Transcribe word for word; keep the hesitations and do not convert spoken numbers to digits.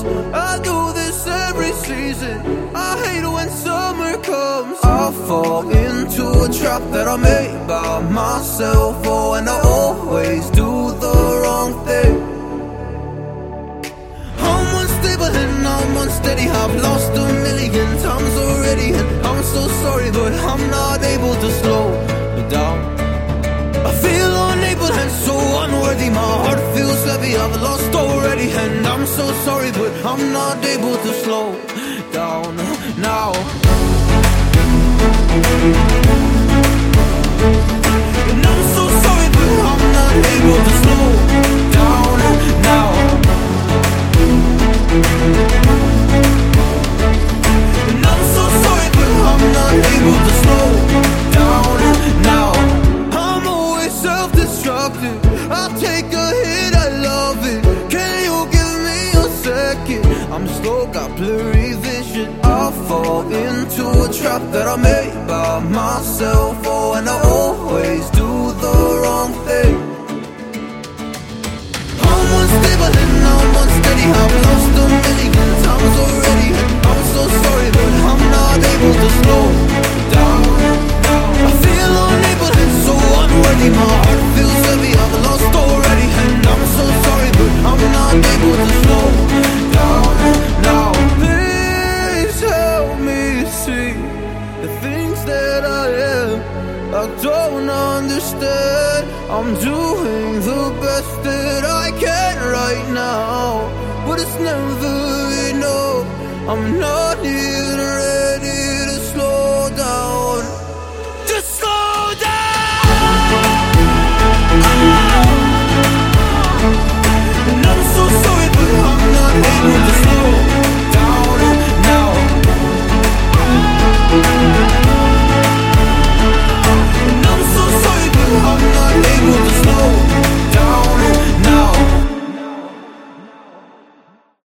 comes. I do this every season. I hate it when summer comes. I fall into a trap that I made by myself. Oh, and I always do the wrong thing. I'm unstable and I'm unsteady. I've lost a million times already, and I'm so sorry, but I'm not able to slow down. I feel unable and so unworthy. My heart feels heavy, I've lost already, and I'm so sorry, but I'm not able to slow down now. And I'm so sorry, but I'm not able to slow down now. And I'm so sorry, but I'm not able to slow down now. I'm always self-destructive. I take a hit, I love it. Can you give me a second? I'm slow, got blurry vision. I fall into a trap that I made by myself. Oh, and I always do the wrong thing. I'm unstable and I'm unsteady. I've lost a million times already, and I'm so sorry, but I'm not able to slow down. I feel unable and so unworthy. My heart feels heavy, I've lost already, and I'm so sorry, but I'm not able to slow down now. Please help me see the things that I am. I don't understand. I'm doing the best that I can right now, but it's never enough. I'm not here